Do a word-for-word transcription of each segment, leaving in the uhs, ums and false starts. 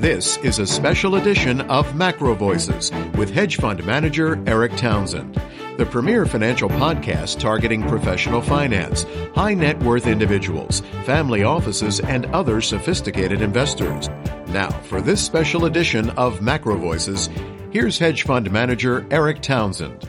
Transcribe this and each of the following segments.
This is a special edition of Macro Voices with hedge fund manager Eric Townsend, the premier financial podcast targeting professional finance, high net worth individuals, family offices, and other sophisticated investors. Now, for this special edition of Macro Voices, here's hedge fund manager Eric Townsend.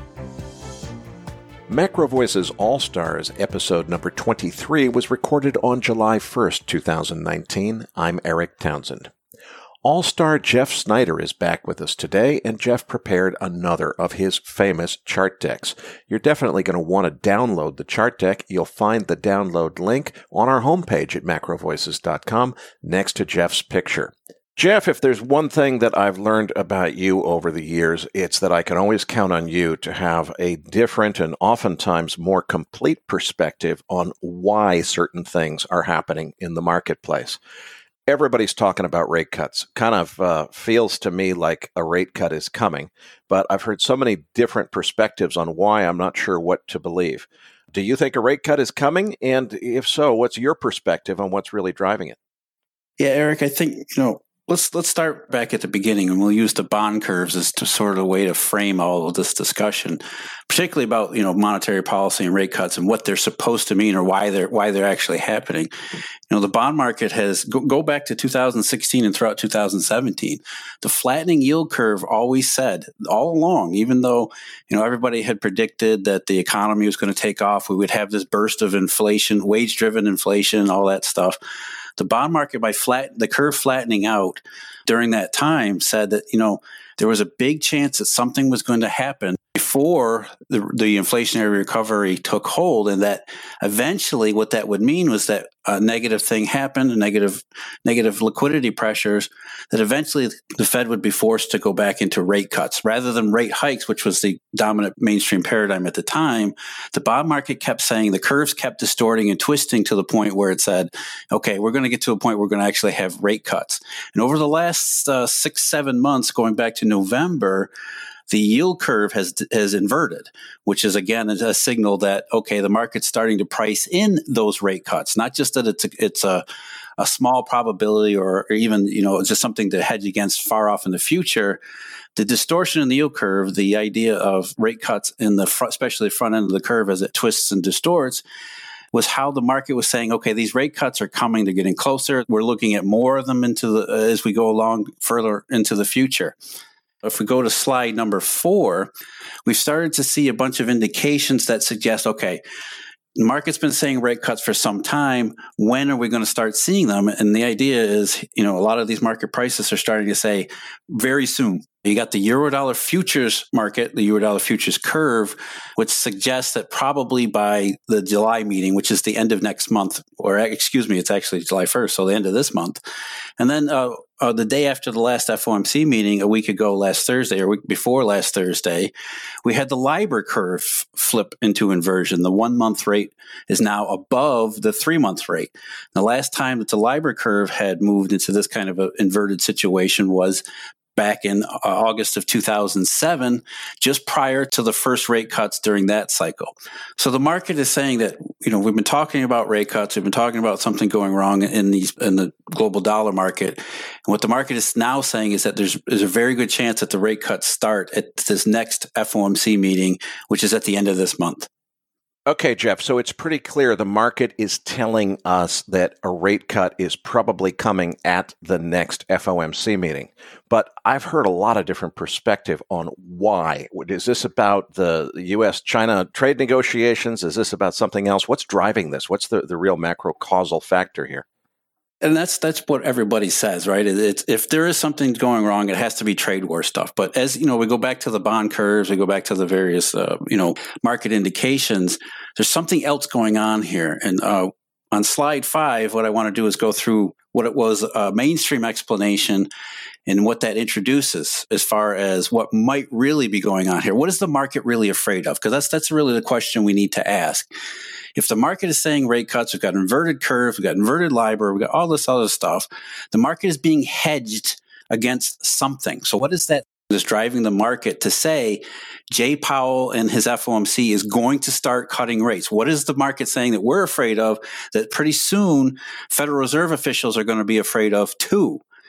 Macro Voices All-Stars episode number twenty-three was recorded on July first, twenty nineteen. I'm Eric Townsend. All-Star Jeff Snyder is back with us today, and Jeff prepared another of his famous chart decks. You're definitely going to want to download the chart deck. You'll find the download link on our homepage at macro voices dot com next to Jeff's picture. Jeff, if there's one thing that I've learned about you over the years, it's that I can always count on you to have a different and oftentimes more complete perspective on why certain things are happening in the marketplace. Everybody's talking about rate cuts. Kind of uh, feels to me like a rate cut is coming, but I've heard so many different perspectives on why I'm not sure what to believe. Do you think a rate cut is coming? And if so, what's your perspective on what's really driving it? Yeah, Eric, I think, you know, Let's let's start back at the beginning, and we'll use the bond curves as to sort of a way to frame all of this discussion, particularly about, you know, monetary policy and rate cuts and what they're supposed to mean or why they're why they're actually happening. You know, the bond market has go, go back to two thousand sixteen and throughout two thousand seventeen. The flattening yield curve always said all along, even though, you know, everybody had predicted that the economy was going to take off, we would have this burst of inflation, wage-driven inflation, all that stuff. The bond market, by flat, the curve flattening out during that time, said that, you know, there was a big chance that something was going to happen before the, the inflationary recovery took hold, and that eventually what that would mean was that a negative thing happened, negative negative liquidity pressures, that eventually the Fed would be forced to go back into rate cuts rather than rate hikes, which was the dominant mainstream paradigm at the time. The bond market kept saying, the curves kept distorting and twisting to the point where it said, okay, we're going to get to a point where we're going to actually have rate cuts. And over the last uh, six, seven months, going back to November, the yield curve has has inverted, which is, again, a signal that, okay, the market's starting to price in those rate cuts, not just that it's a, it's a, a small probability or, or even, you know, just something to hedge against far off in the future. The distortion in the yield curve, the idea of rate cuts in the front, especially the front end of the curve as it twists and distorts, was how the market was saying, okay, these rate cuts are coming, they're getting closer. We're looking at more of them into the, uh, as we go along further into the future. If we go to slide number four, we've started to see a bunch of indications that suggest, okay, the market's been saying rate cuts for some time. When are we going to start seeing them? And the idea is, you know, a lot of these market prices are starting to say very soon. You got the Eurodollar futures market, the Eurodollar futures curve, which suggests that probably by the July meeting, which is the end of next month, or excuse me, it's actually July first, so the end of this month. And then uh, uh, the day after the last F O M C meeting, a week ago last Thursday, or a week before last Thursday, we had the LIBOR curve flip into inversion. The one-month rate is now above the three-month rate. The last time that the LIBOR curve had moved into this kind of an inverted situation was back in uh, August of two thousand seven, just prior to the first rate cuts during that cycle. So the market is saying that, you know, we've been talking about rate cuts, we've been talking about something going wrong in these in the global dollar market. And what the market is now saying is that there's, there's a very good chance that the rate cuts start at this next F O M C meeting, which is at the end of this month. Okay, Jeff, so it's pretty clear the market is telling us that a rate cut is probably coming at the next F O M C meeting. But I've heard a lot of different perspective on why. Is this about the U S China trade negotiations? Is this about something else? What's driving this? What's the, the real macro causal factor here? And that's that's what everybody says, right? It's, if there is something going wrong, it has to be trade war stuff. But as you know, we go back to the bond curves, we go back to the various uh, you know market indications. There's something else going on here. And uh, on slide five, what I want to do is go through what it was a mainstream explanation and what that introduces as far as what might really be going on here. What is the market really afraid of? Because that's that's really the question we need to ask. If the market is saying rate cuts, we've got inverted curves, we've got inverted LIBOR, we've got all this other stuff, the market is being hedged against something. So what is that that's driving the market to say Jay Powell and his F O M C is going to start cutting rates? What is the market saying that we're afraid of that pretty soon Federal Reserve officials are going to be afraid of too?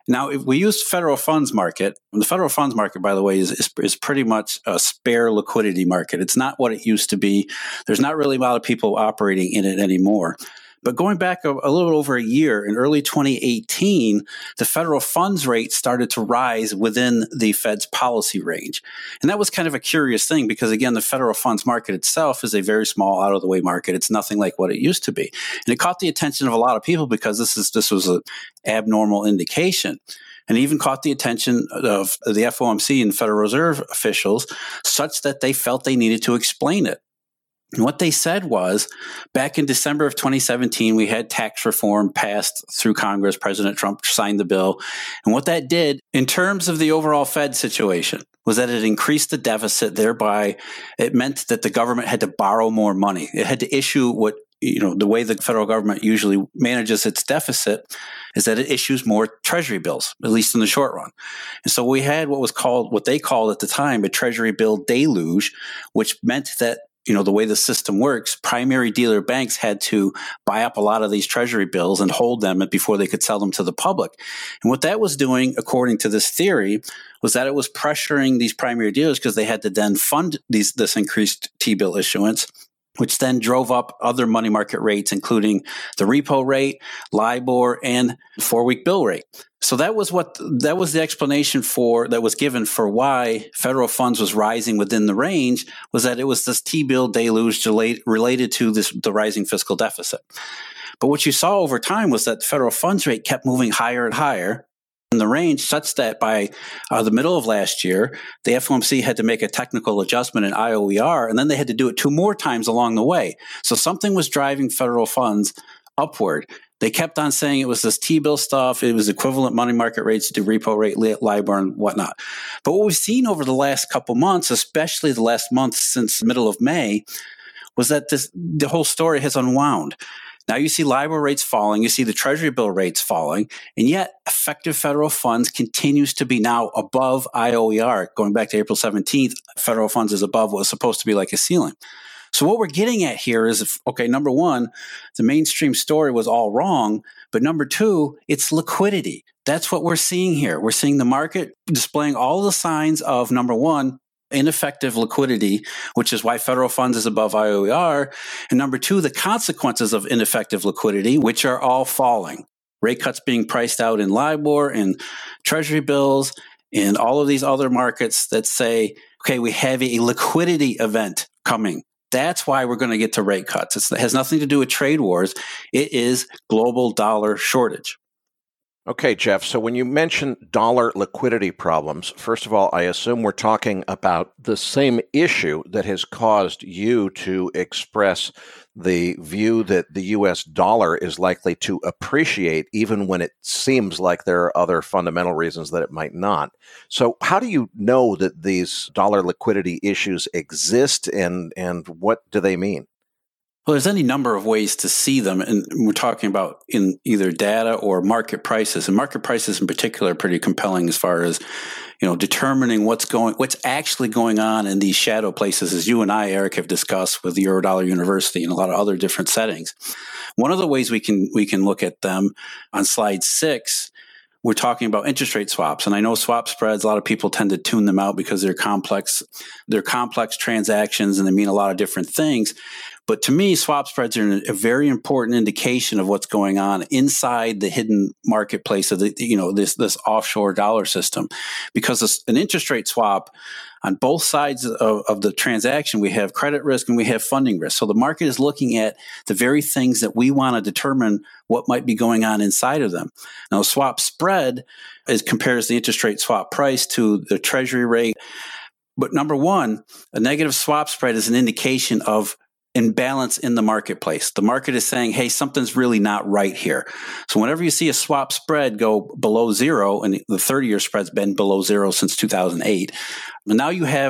Now, if we use federal funds market, the federal funds market, by the way, is, is, is pretty much a spare liquidity market. It's not what it used to be. There's not really a lot of people operating in it anymore. But going back a, a little over a year, in early twenty eighteen, the federal funds rate started to rise within the Fed's policy range. And that was kind of a curious thing because, again, the federal funds market itself is a very small, out-of-the-way market. It's nothing like what it used to be. And it caught the attention of a lot of people because this is this was an abnormal indication. And even caught the attention of the F O M C and Federal Reserve officials such that they felt they needed to explain it. And what they said was, back in December of twenty seventeen, we had tax reform passed through Congress. President Trump signed the bill. And what that did, in terms of the overall Fed situation, was that it increased the deficit. Thereby, it meant that the government had to borrow more money. It had to issue what, you know, the way the federal government usually manages its deficit is that it issues more treasury bills, at least in the short run. And so we had what was called, what they called at the time, a treasury bill deluge, which meant that, you know, the way the system works, primary dealer banks had to buy up a lot of these treasury bills and hold them before they could sell them to the public. And what that was doing, according to this theory, was that it was pressuring these primary dealers because they had to then fund these this increased T-bill issuance, which then drove up other money market rates, including the repo rate, LIBOR, and four-week bill rate. So that was what that was the explanation for that was given for why federal funds was rising within the range, was that it was this T-bill deluge related to this the rising fiscal deficit. But what you saw over time was that the federal funds rate kept moving higher and higher in the range, such that by uh, the middle of last year, the F O M C had to make a technical adjustment in I O E R, and then they had to do it two more times along the way. So something was driving federal funds upward. They kept on saying it was this T-bill stuff. It was equivalent money market rates to repo rate, LIBOR, and whatnot. But what we've seen over the last couple months, especially the last month since the middle of May, was that this the whole story has unwound. Now you see LIBOR rates falling, you see the treasury bill rates falling, and yet effective federal funds continues to be now above I O E R. Going back to April seventeenth, federal funds is above what was supposed to be like a ceiling. So what we're getting at here is, if, okay, number one, the mainstream story was all wrong, but number two, it's liquidity. That's what we're seeing here. We're seeing the market displaying all the signs of, number one, ineffective liquidity, which is why federal funds is above I O E R. And number two, the consequences of ineffective liquidity, which are all falling. Rate cuts being priced out in LIBOR and treasury bills and all of these other markets that say, okay, we have a liquidity event coming. That's why we're going to get to rate cuts. It's, it has nothing to do with trade wars. It is global dollar shortage. Okay, Jeff, so when you mention dollar liquidity problems, first of all, I assume we're talking about the same issue that has caused you to express the view that the U S dollar is likely to appreciate even when it seems like there are other fundamental reasons that it might not. So how do you know that these dollar liquidity issues exist, and, and what do they mean? Well, there's any number of ways to see them, and we're talking about in either data or market prices. And market prices in particular are pretty compelling as far as, you know, determining what's going, what's actually going on in these shadow places, as you and I, Eric, have discussed with the Eurodollar University and a lot of other different settings. One of the ways we can we can look at them on slide six, we're talking about interest rate swaps. And I know swap spreads, a lot of people tend to tune them out because they're complex, they're complex transactions and they mean a lot of different things. But to me, swap spreads are a very important indication of what's going on inside the hidden marketplace of the, you know, this this offshore dollar system, because this, an interest rate swap on both sides of, of the transaction, we have credit risk and we have funding risk. So the market is looking at the very things that we want to determine what might be going on inside of them. Now, swap spread is compares the interest rate swap price to the treasury rate. But number one, a negative swap spread is an indication of imbalance in the marketplace. The market is saying, hey, something's really not right here. So whenever you see a swap spread go below zero, and the thirty-year spread's been below zero since two thousand eight, and now you have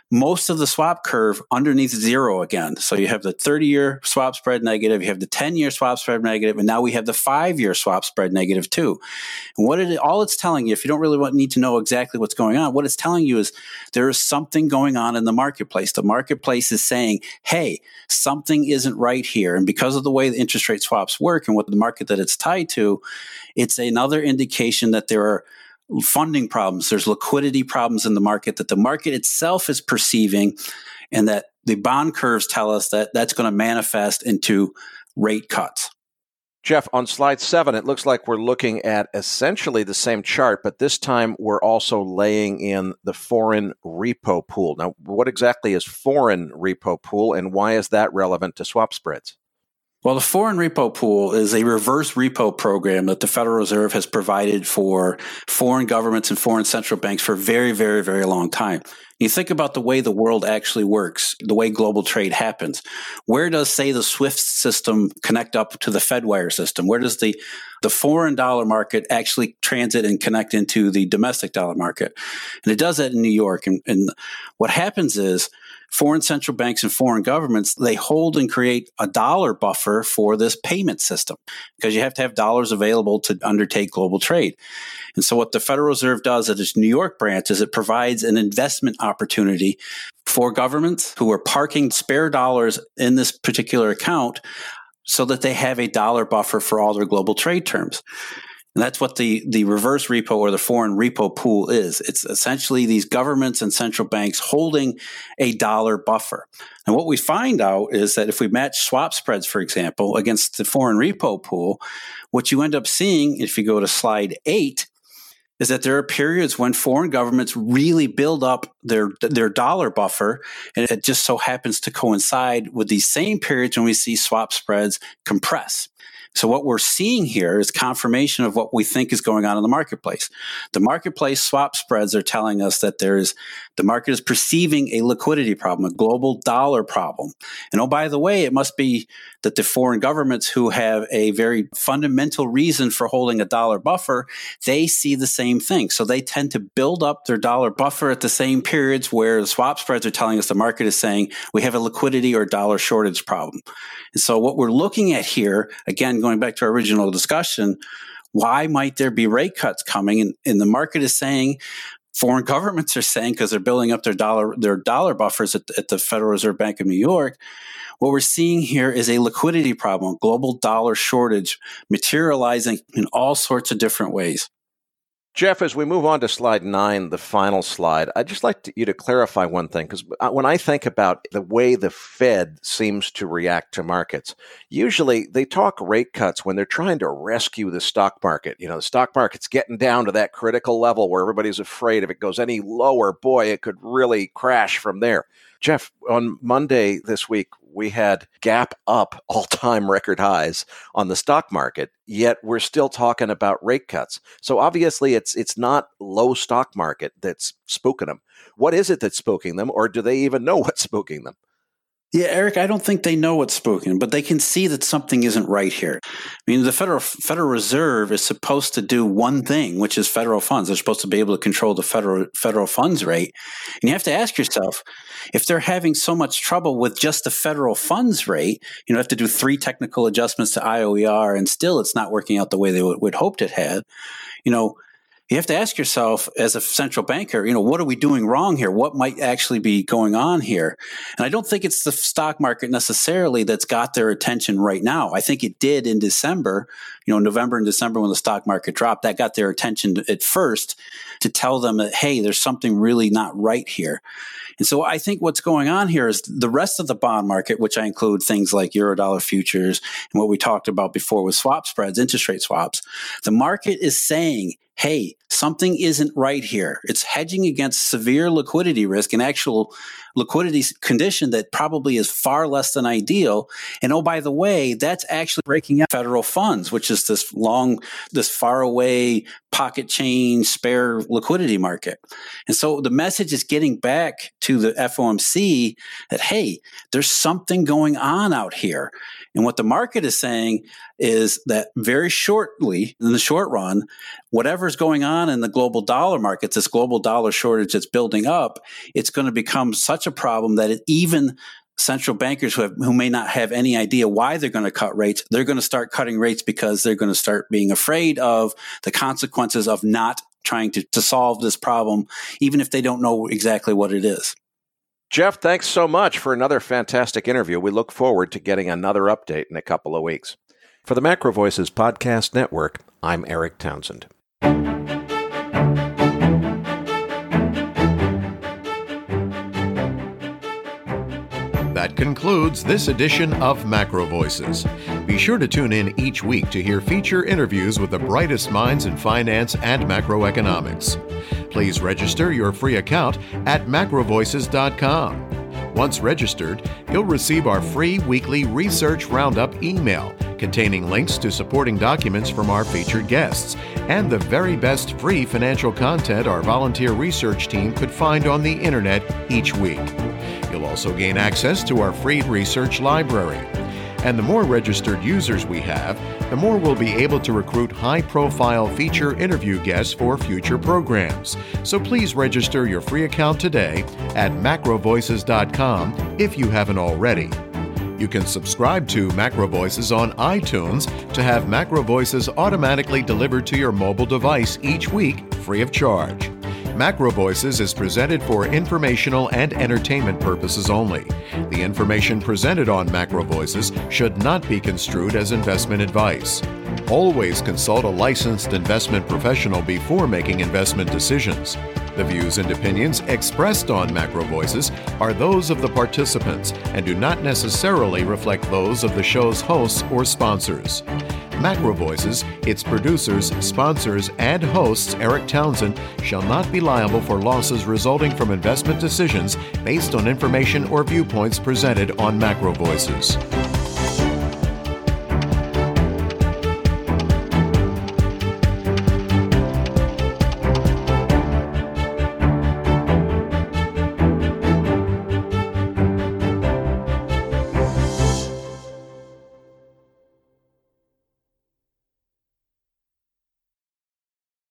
most of the swap curve underneath zero again. So you have the thirty-year swap spread negative, you have the ten-year swap spread negative, and now we have the five-year swap spread negative too. And what it, all it's telling you, if you don't really want, need to know exactly what's going on, what it's telling you is there is something going on in the marketplace. The marketplace is saying, hey, something isn't right here. And because of the way the interest rate swaps work and what the market that it's tied to, it's another indication that there are funding problems. There's liquidity problems in the market that the market itself is perceiving, and that the bond curves tell us that that's going to manifest into rate cuts. Jeff, on slide seven, it looks like we're looking at essentially the same chart, but this time we're also laying in the foreign repo pool. Now, what exactly is foreign repo pool, and why is that relevant to swap spreads? Well, the foreign repo pool is a reverse repo program that the Federal Reserve has provided for foreign governments and foreign central banks for a very, very, very long time. You think about the way the world actually works, the way global trade happens. Where does, say, the SWIFT system connect up to the Fedwire system? Where does the, the foreign dollar market actually transit and connect into the domestic dollar market? And it does that in New York. And, and what happens is foreign central banks and foreign governments, they hold and create a dollar buffer for this payment system because you have to have dollars available to undertake global trade. And so what the Federal Reserve does at its New York branch is it provides an investment opportunity for governments who are parking spare dollars in this particular account so that they have a dollar buffer for all their global trade terms. And that's what the, the reverse repo or the foreign repo pool is. It's essentially these governments and central banks holding a dollar buffer. And what we find out is that if we match swap spreads, for example, against the foreign repo pool, what you end up seeing, if you go to slide eight, is that there are periods when foreign governments really build up their their dollar buffer, and it just so happens to coincide with these same periods when we see swap spreads compress. So what we're seeing here is confirmation of what we think is going on in the marketplace. The marketplace swap spreads are telling us that there is the market is perceiving a liquidity problem, a global dollar problem. And oh, by the way, it must be that the foreign governments who have a very fundamental reason for holding a dollar buffer, they see the same thing. So they tend to build up their dollar buffer at the same periods where the swap spreads are telling us the market is saying we have a liquidity or dollar shortage problem. And so what we're looking at here, again, going back to our original discussion, why might there be rate cuts coming? And, and the market is saying, foreign governments are saying, because they're building up their dollar their dollar buffers at, at the Federal Reserve Bank of New York, what we're seeing here is a liquidity problem, global dollar shortage materializing in all sorts of different ways. Jeff, as we move on to slide nine, the final slide, I'd just like to, you to clarify one thing, because when I think about the way the Fed seems to react to markets, usually they talk rate cuts when they're trying to rescue the stock market. You know, the stock market's getting down to that critical level where everybody's afraid if it goes any lower, boy, it could really crash from there. Jeff, on Monday this week, we had gap up all-time record highs on the stock market, yet we're still talking about rate cuts. So obviously it's it's not low stock market that's spooking them. What is it that's spooking them, or do they even know what's spooking them? Yeah, Eric, I don't think they know what's spooking, but they can see that something isn't right here. I mean, the Federal Federal Reserve is supposed to do one thing, which is federal funds. They're supposed to be able to control the federal federal funds rate. And you have to ask yourself, if they're having so much trouble with just the federal funds rate, you know, have to do three technical adjustments to I O E R, and still it's not working out the way they would, would hoped it had. You know, you have to ask yourself as a central banker, you know, what are we doing wrong here? What might actually be going on here? And I don't think it's the stock market necessarily that's got their attention right now. I think it did in December, you know, November and December when the stock market dropped, that got their attention at first to tell them that, hey, there's something really not right here. And so I think what's going on here is the rest of the bond market, which I include things like Eurodollar futures and what we talked about before with swap spreads, interest rate swaps. The market is saying, hey, something isn't right here. It's hedging against severe liquidity risk, an actual liquidity condition that probably is far less than ideal. And oh, by the way, that's actually breaking up federal funds, which is this long, this far away pocket change, spare liquidity market. And so the message is getting back to the F O M C that, hey, there's something going on out here. And what the market is saying, is that very shortly, in the short run, whatever's going on in the global dollar markets, this global dollar shortage that's building up, it's going to become such a problem that it, even central bankers who, have, who may not have any idea why they're going to cut rates, they're going to start cutting rates because they're going to start being afraid of the consequences of not trying to, to solve this problem, even if they don't know exactly what it is. Jeff, thanks so much for another fantastic interview. We look forward to getting another update in a couple of weeks. For the Macro Voices Podcast Network, I'm Eric Townsend. That concludes this edition of Macro Voices. Be sure to tune in each week to hear feature interviews with the brightest minds in finance and macroeconomics. Please register your free account at macro voices dot com. Once registered, you'll receive our free weekly Research Roundup email containing links to supporting documents from our featured guests and the very best free financial content our volunteer research team could find on the internet each week. You'll also gain access to our free research library. And the more registered users we have, the more we'll be able to recruit high-profile feature interview guests for future programs. So please register your free account today at macro voices dot com if you haven't already. You can subscribe to Macro Voices on iTunes to have Macro Voices automatically delivered to your mobile device each week free of charge. Macro Voices is presented for informational and entertainment purposes only. The information presented on Macro Voices should not be construed as investment advice. Always consult a licensed investment professional before making investment decisions. The views and opinions expressed on Macro Voices are those of the participants and do not necessarily reflect those of the show's hosts or sponsors. Macro Voices, its producers, sponsors, and hosts, Eric Townsend, shall not be liable for losses resulting from investment decisions based on information or viewpoints presented on Macro Voices.